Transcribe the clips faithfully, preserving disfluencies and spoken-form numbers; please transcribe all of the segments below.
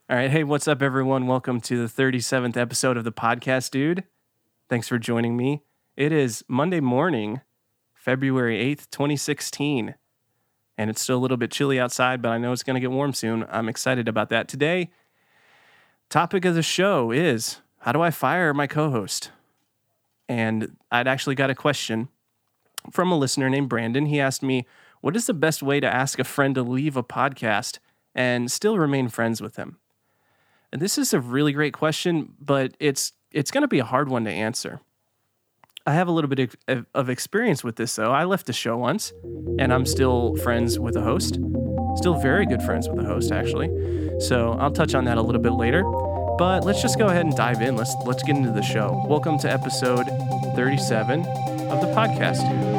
All right. Hey, what's up, everyone? Welcome to the thirty-seventh episode of the podcast, dude. Thanks for joining me. It is Monday morning, February eighth, twenty sixteen, and it's still a little bit chilly outside, but I know it's going to get warm soon. I'm excited about that. Today, topic of the show is, how do I fire my co-host? And I'd actually got a question from a listener named Brandon. He asked me, what is the best way to ask a friend to leave a podcast and still remain friends with him? And this is a really great question, but it's it's going to be a hard one to answer. I have a little bit of, of experience with this, though. I left the show once, and I'm still friends with the host. Still very good friends with the host, actually. So I'll touch on that a little bit later. But let's just go ahead and dive in. Let's let's get into the show. Welcome to episode thirty-seven of the podcast.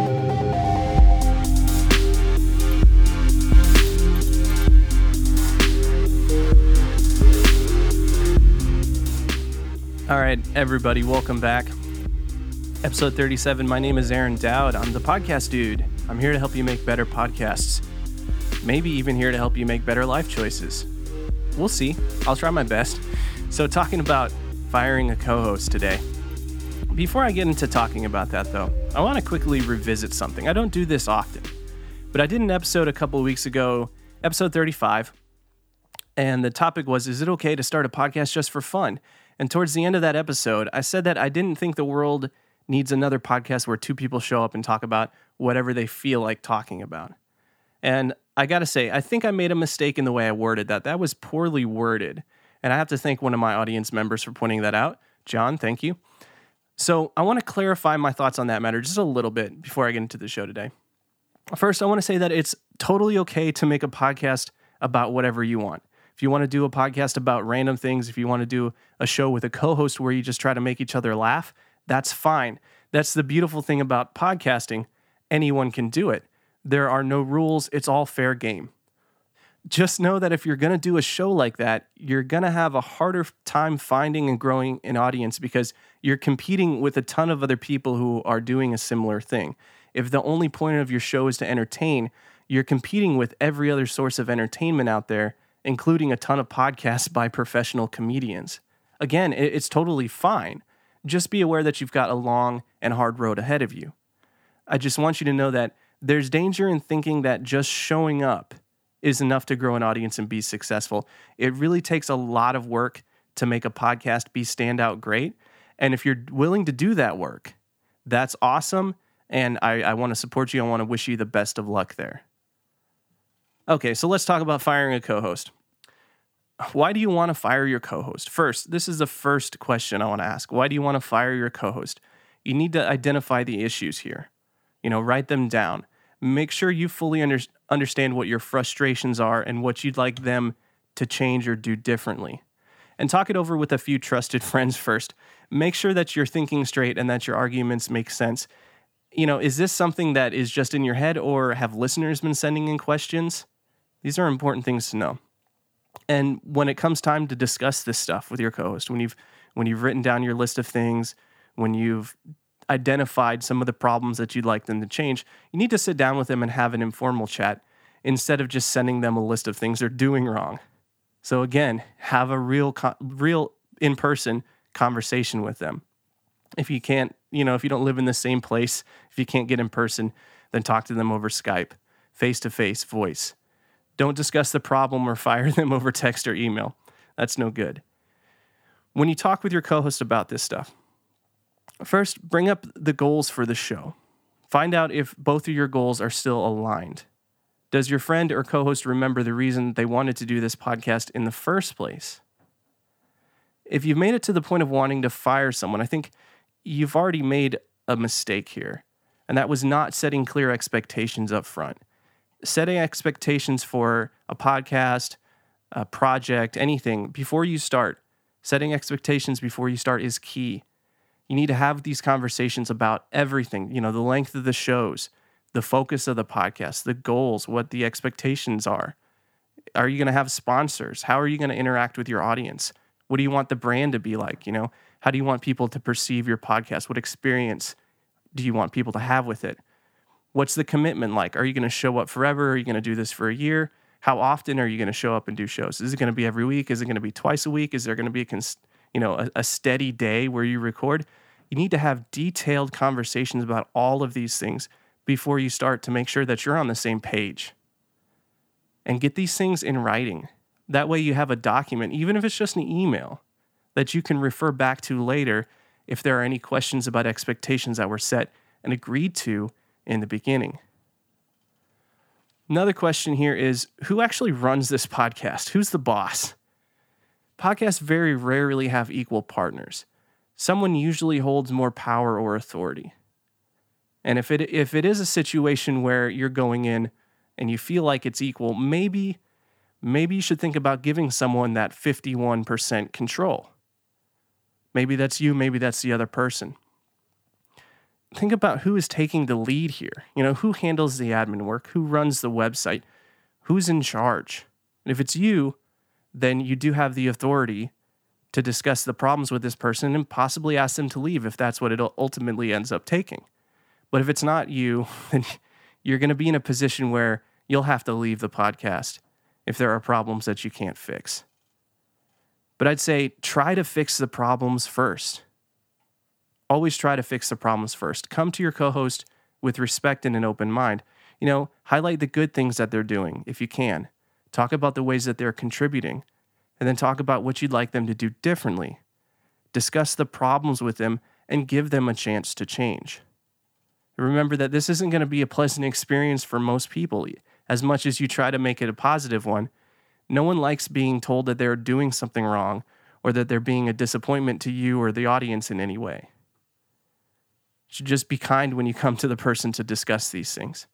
All right, everybody, welcome back. Episode thirty-seven. My name is Aaron Dowd. I'm the podcast dude. I'm here to help you make better podcasts. Maybe even here to help you make better life choices. We'll see. I'll try my best. So talking about firing a co-host today. Before I get into talking about that, though, I want to quickly revisit something. I don't do this often, but I did an episode a couple of weeks ago, episode thirty-five, and the topic was, is it okay to start a podcast just for fun? And towards the end of that episode, I said that I didn't think the world needs another podcast where two people show up and talk about whatever they feel like talking about. And I got to say, I think I made a mistake in the way I worded that. That was poorly worded. And I have to thank one of my audience members for pointing that out. John, thank you. So I want to clarify my thoughts on that matter just a little bit before I get into the show today. First, I want to say that it's totally okay to make a podcast about whatever you want. If you want to do a podcast about random things, if you want to do a show with a co-host where you just try to make each other laugh, that's fine. That's the beautiful thing about podcasting. Anyone can do it. There are no rules. It's all fair game. Just know that if you're going to do a show like that, you're going to have a harder time finding and growing an audience because you're competing with a ton of other people who are doing a similar thing. If the only point of your show is to entertain, you're competing with every other source of entertainment out there, including a ton of podcasts by professional comedians. Again, it's totally fine. Just be aware that you've got a long and hard road ahead of you. I just want you to know that there's danger in thinking that just showing up is enough to grow an audience and be successful. It really takes a lot of work to make a podcast be standout great. And if you're willing to do that work, that's awesome. And I, I want to support you. I want to wish you the best of luck there. Okay, so let's talk about firing a co-host. Why do you want to fire your co-host? First, this is the first question I want to ask. Why do you want to fire your co-host? You need to identify the issues here. You know, write them down. Make sure you fully under, understand what your frustrations are and what you'd like them to change or do differently. And talk it over with a few trusted friends first. Make sure that you're thinking straight and that your arguments make sense. You know, is this something that is just in your head, or have listeners been sending in questions? These are important things to know. And when it comes time to discuss this stuff with your co-host, when you've when you've written down your list of things, when you've identified some of the problems that you'd like them to change, you need to sit down with them and have an informal chat instead of just sending them a list of things they're doing wrong. So again, have a real real in-person conversation with them. If you can't, you know, if you don't live in the same place, if you can't get in person, then talk to them over Skype, face-to-face, voice. Don't discuss the problem or fire them over text or email. That's no good. When you talk with your co-host about this stuff, first, bring up the goals for the show. Find out if both of your goals are still aligned. Does your friend or co-host remember the reason they wanted to do this podcast in the first place? If you've made it to the point of wanting to fire someone, I think you've already made a mistake here, and that was not setting clear expectations up front. Setting expectations for a podcast, a project, anything before you start, setting expectations before you start is key. You need to have these conversations about everything, you know, the length of the shows, the focus of the podcast, the goals, what the expectations are. Are you going to have sponsors? How are you going to interact with your audience? What do you want the brand to be like? You know, how do you want people to perceive your podcast? What experience do you want people to have with it? What's the commitment like? Are you going to show up forever? Are you going to do this for a year? How often are you going to show up and do shows? Is it going to be every week? Is it going to be twice a week? Is there going to be a cons- you know a, a steady day where you record? You need to have detailed conversations about all of these things before you start to make sure that you're on the same page. And get these things in writing. That way you have a document, even if it's just an email, that you can refer back to later if there are any questions about expectations that were set and agreed to in the beginning. Another question here is, who actually runs this podcast? Who's the boss? Podcasts very rarely have equal partners. Someone usually holds more power or authority. And if it if it is a situation where you're going in and you feel like it's equal, maybe maybe you should think about giving someone that fifty-one percent control. Maybe that's you, maybe that's the other person. Think about who is taking the lead here. You know, who handles the admin work? Who runs the website? Who's in charge? And if it's you, then you do have the authority to discuss the problems with this person and possibly ask them to leave if that's what it ultimately ends up taking. But if it's not you, then you're going to be in a position where you'll have to leave the podcast if there are problems that you can't fix. But I'd say try to fix the problems first. Always try to fix the problems first. Come to your co-host with respect and an open mind. You know, highlight the good things that they're doing if you can. Talk about the ways that they're contributing, and then talk about what you'd like them to do differently. Discuss the problems with them and give them a chance to change. Remember that this isn't going to be a pleasant experience for most people. As much as you try to make it a positive one, no one likes being told that they're doing something wrong or that they're being a disappointment to you or the audience in any way. You should just be kind when you come to the person to discuss these things.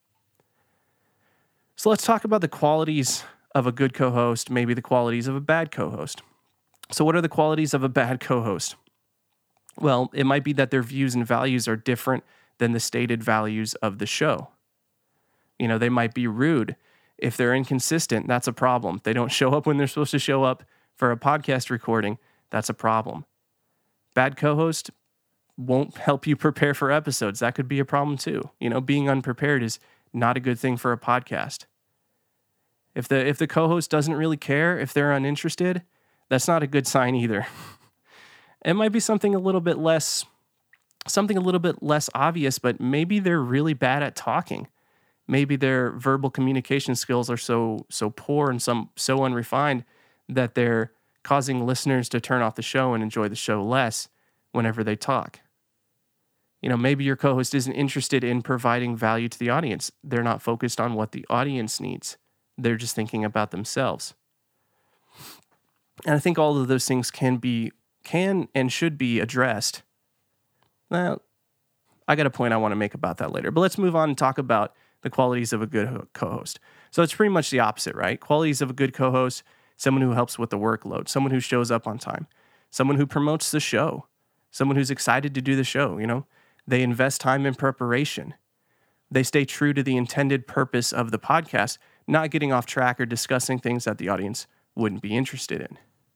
So let's talk about the qualities of a good co-host, maybe the qualities of a bad co-host. So what are the qualities of a bad co-host? Well, it might be that their views and values are different than the stated values of the show. You know, they might be rude. If they're inconsistent, that's a problem. If they don't show up when they're supposed to show up for a podcast recording, that's a problem. Bad co-host won't help you prepare for episodes. That could be a problem too. You know, being unprepared is not a good thing for a podcast. If the if the co-host doesn't really care, if they're uninterested, that's not a good sign either. It might be something a little bit less something a little bit less obvious, but maybe they're really bad at talking. Maybe their verbal communication skills are so so poor and some so unrefined that they're causing listeners to turn off the show and enjoy the show less whenever they talk. You know, maybe your co-host isn't interested in providing value to the audience. They're not focused on what the audience needs. They're just thinking about themselves. And I think all of those things can be, can and should be addressed. Well, I got a point I want to make about that later, but let's move on and talk about the qualities of a good co-host. So it's pretty much the opposite, right? Qualities of a good co-host: someone who helps with the workload, someone who shows up on time, someone who promotes the show, someone who's excited to do the show, you know? They invest time in preparation. They stay true to the intended purpose of the podcast, not getting off track or discussing things that the audience wouldn't be interested in.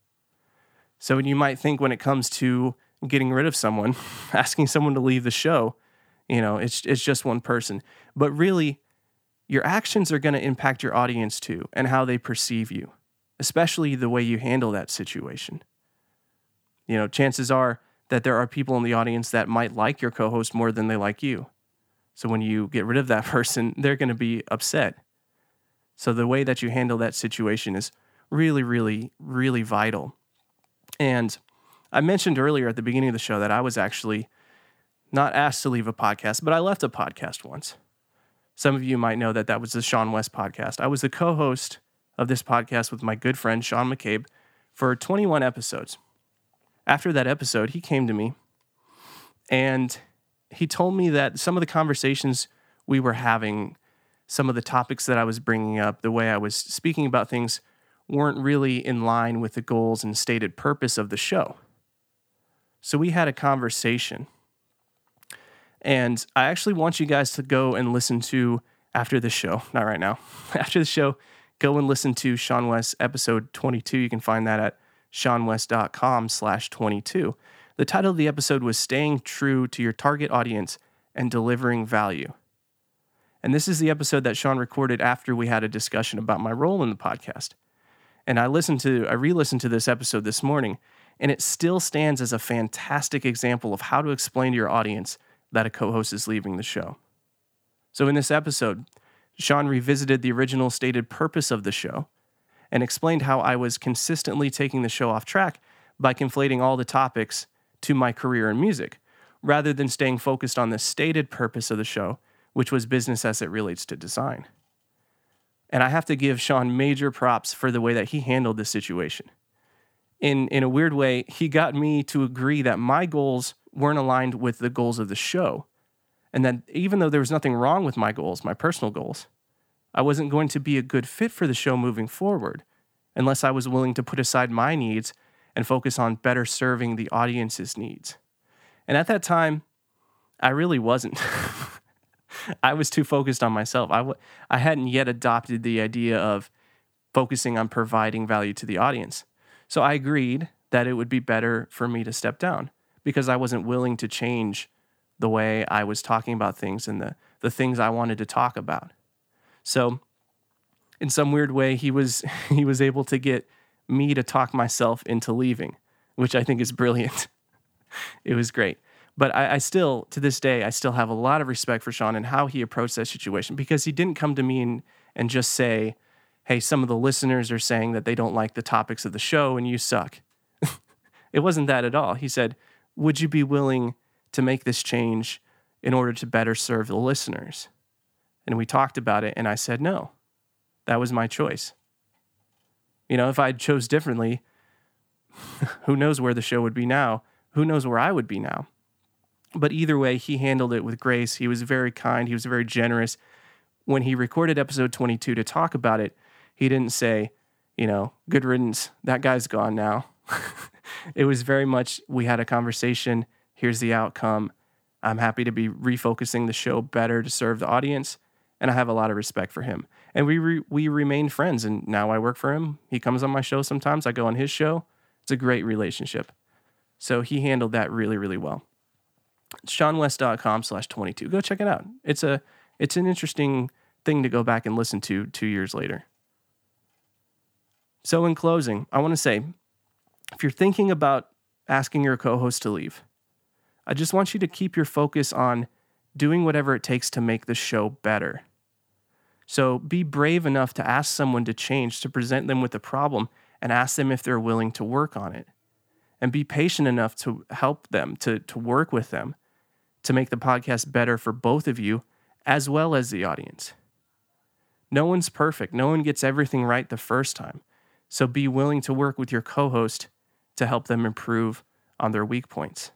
So you might think when it comes to getting rid of someone, asking someone to leave the show, you know, it's it's just one person. But really, your actions are going to impact your audience too and how they perceive you, especially the way you handle that situation. You know, chances are that there are people in the audience that might like your co-host more than they like you. So when you get rid of that person, they're going to be upset. So the way that you handle that situation is really, really, really vital. And I mentioned earlier at the beginning of the show that I was actually not asked to leave a podcast, but I left a podcast once. Some of you might know that that was the Sean West podcast. I was the co-host of this podcast with my good friend Sean McCabe for twenty-one episodes. After that episode, he came to me and he told me that some of the conversations we were having, some of the topics that I was bringing up, the way I was speaking about things, weren't really in line with the goals and stated purpose of the show. So we had a conversation. And I actually want you guys to go and listen to, after the show, not right now, after the show, go and listen to Sean West episode twenty-two. You can find that at seanwest.com slash 22. The title of the episode was Staying True to Your Target Audience and Delivering Value. And this is the episode that Sean recorded after we had a discussion about my role in the podcast. And I listened to, I re-listened to this episode this morning, and it still stands as a fantastic example of how to explain to your audience that a co-host is leaving the show. So in this episode, Sean revisited the original stated purpose of the show and explained how I was consistently taking the show off track by conflating all the topics to my career in music, rather than staying focused on the stated purpose of the show, which was business as it relates to design. And I have to give Sean major props for the way that he handled this situation. In, in a weird way, he got me to agree that my goals weren't aligned with the goals of the show. And that even though there was nothing wrong with my goals, my personal goals, I wasn't going to be a good fit for the show moving forward unless I was willing to put aside my needs and focus on better serving the audience's needs. And at that time, I really wasn't. I was too focused on myself. I, w- I hadn't yet adopted the idea of focusing on providing value to the audience. So I agreed that it would be better for me to step down because I wasn't willing to change the way I was talking about things and the, the things I wanted to talk about. So in some weird way, he was he was able to get me to talk myself into leaving, which I think is brilliant. It was great. But I, I still, to this day, I still have a lot of respect for Sean and how he approached that situation, because he didn't come to me and, and just say, hey, some of the listeners are saying that they don't like the topics of the show and you suck. It wasn't that at all. He said, would you be willing to make this change in order to better serve the listeners? And we talked about it, and I said no. That was my choice. You know, if I chose differently, who knows where the show would be now? Who knows where I would be now? But either way, he handled it with grace. He was very kind. He was very generous. When he recorded episode twenty-two to talk about it, he didn't say, you know, good riddance, that guy's gone now. It was very much, we had a conversation. Here's the outcome. I'm happy to be refocusing the show better to serve the audience. And I have a lot of respect for him. And we re- we remain friends. And now I work for him. He comes on my show sometimes. I go on his show. It's a great relationship. So he handled that really, really well. SeanWest.com slash 22. Go check it out. It's a it's an interesting thing to go back and listen to two years later. So in closing, I want to say, if you're thinking about asking your co-host to leave, I just want you to keep your focus on doing whatever it takes to make the show better. So be brave enough to ask someone to change, to present them with a problem, and ask them if they're willing to work on it. And be patient enough to help them, to, to work with them, to make the podcast better for both of you, as well as the audience. No one's perfect. No one gets everything right the first time. So be willing to work with your co-host to help them improve on their weak points.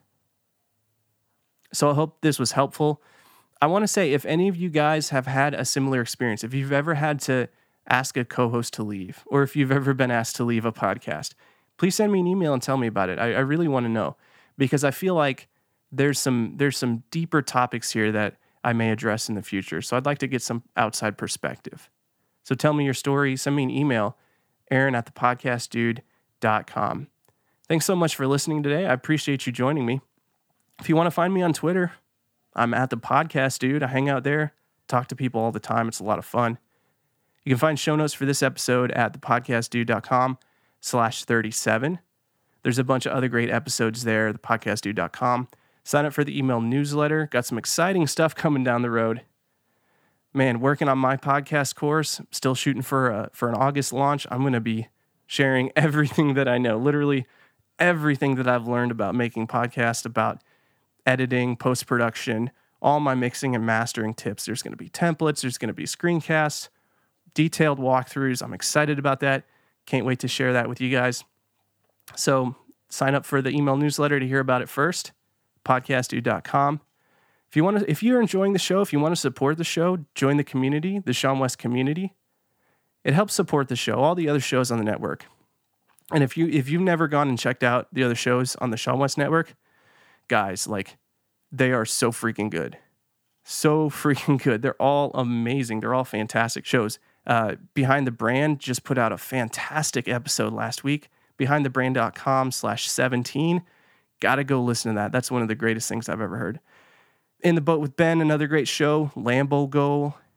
So I hope this was helpful. I want to say, if any of you guys have had a similar experience, if you've ever had to ask a co-host to leave, or if you've ever been asked to leave a podcast, please send me an email and tell me about it. I, I really want to know, because I feel like there's some there's some deeper topics here that I may address in the future. So I'd like to get some outside perspective. So tell me your story. Send me an email, Aaron at the podcast dude dot com. Thanks so much for listening today. I appreciate you joining me. If you want to find me on Twitter, I'm at the podcast dude. I hang out there, talk to people all the time. It's a lot of fun. You can find show notes for this episode at the podcast dude dot com slash thirty-seven. There's a bunch of other great episodes there, the podcast dude dot com. Sign up for the email newsletter. Got some exciting stuff coming down the road. Man, working on my podcast course, still shooting for a, for an August launch. I'm going to be sharing everything that I know, literally everything that I've learned about making podcasts, about editing, post-production, all my mixing and mastering tips. There's going to be templates. There's going to be screencasts, detailed walkthroughs. I'm excited about that. Can't wait to share that with you guys. So sign up for the email newsletter to hear about it first, podcast dude dot com. If you want to, if you're enjoying the show, if you want to support the show, join the community, the Sean West community. It helps support the show, all the other shows on the network. And if you if you've never gone and checked out the other shows on the Sean West network, guys, like, they are so freaking good. So freaking good. They're all amazing. They're all fantastic shows. Uh, Behind the Brand just put out a fantastic episode last week. behind the brand dot com slash seventeen. Gotta go listen to that. That's one of the greatest things I've ever heard. In the Boat with Ben, another great show. Lambo Goal.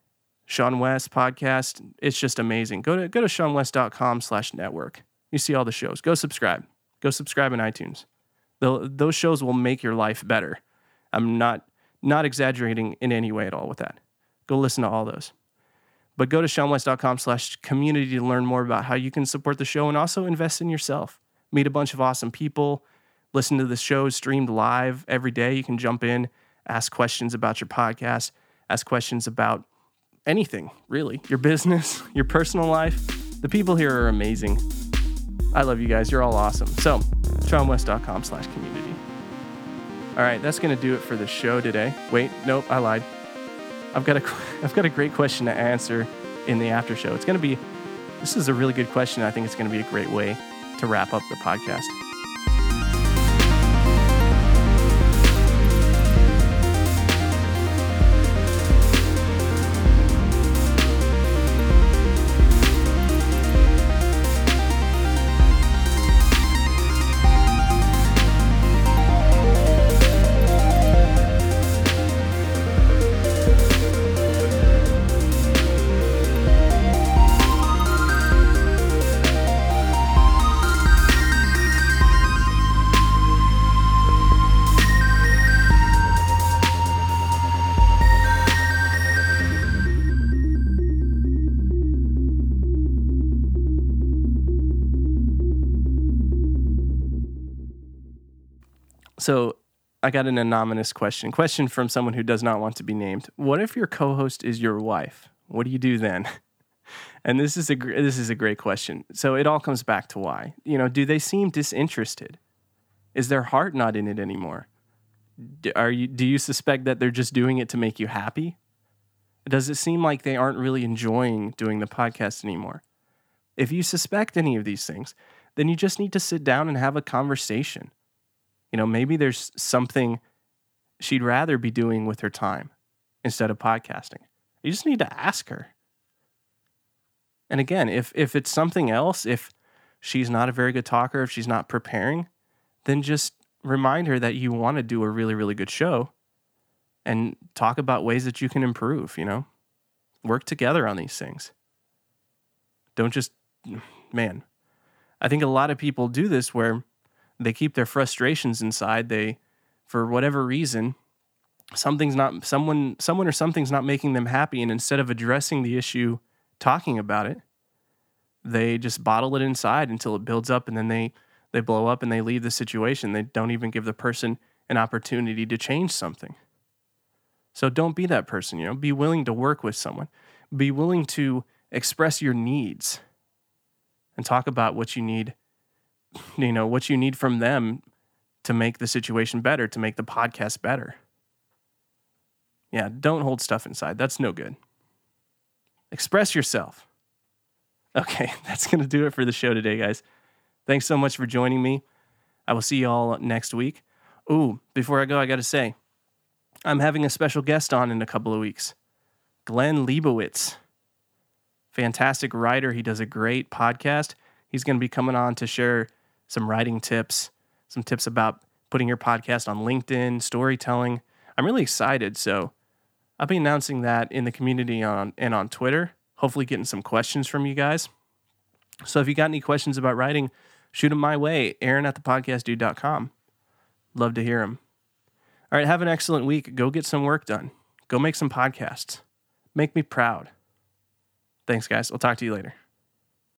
Sean West podcast. It's just amazing. Go to go to seanwest.com slash network. You see all the shows. Go subscribe. Go subscribe in iTunes. They'll, those shows will make your life better. I'm not not exaggerating in any way at all with that. Go listen to all those. But go to seanwest.com slash community to learn more about how you can support the show and also invest in yourself. Meet a bunch of awesome people. Listen to the show streamed live every day. You can jump in, ask questions about your podcast, ask questions about anything, really. Your business, your personal life. The people here are amazing. I love you guys. You're all awesome. So, seanwest.com slash community. All right, that's going to do it for the show today. Wait, nope, I lied. I've got a, I've got a great question to answer in the after show. It's going to be, this is a really good question. I think it's going to be a great way to wrap up the podcast. So I got an anonymous question. Question from someone who does not want to be named. What if your co-host is your wife? What do you do then? And this is a this is a great question. So it all comes back to why. You know, do they seem disinterested? Is their heart not in it anymore? Are you do you suspect that they're just doing it to make you happy? Does it seem like they aren't really enjoying doing the podcast anymore? If you suspect any of these things, then you just need to sit down and have a conversation. You know, maybe there's something she'd rather be doing with her time instead of podcasting. You just need to ask her. And again, if if it's something else, if she's not a very good talker, if she's not preparing, then just remind her that you want to do a really, really good show and talk about ways that you can improve, you know? Work together on these things. Don't just, man, I think a lot of people do this where they keep their frustrations inside. They, for whatever reason, something's not, someone, someone or something's not making them happy. And instead of addressing the issue, talking about it, they just bottle it inside until it builds up, and then they, they blow up and they leave the situation. They don't even give the person an opportunity to change something. So don't be that person, you know, be willing to work with someone, be willing to express your needs and talk about what you need, you know, what you need from them to make the situation better, to make the podcast better. Yeah, don't hold stuff inside. That's no good. Express yourself. Okay, that's going to do it for the show today, guys. Thanks so much for joining me. I will see you all next week. Ooh, before I go, I got to say, I'm having a special guest on in a couple of weeks. Glenn Leibowitz. Fantastic writer. He does a great podcast. He's going to be coming on to share some writing tips, some tips about putting your podcast on LinkedIn, storytelling. I'm really excited. So I'll be announcing that in the community on and on Twitter, hopefully getting some questions from you guys. So if you got any questions about writing, shoot them my way, Aaron at the podcast dude dot com. Love to hear them. All right, have an excellent week. Go get some work done. Go make some podcasts. Make me proud. Thanks, guys. I'll talk to you later.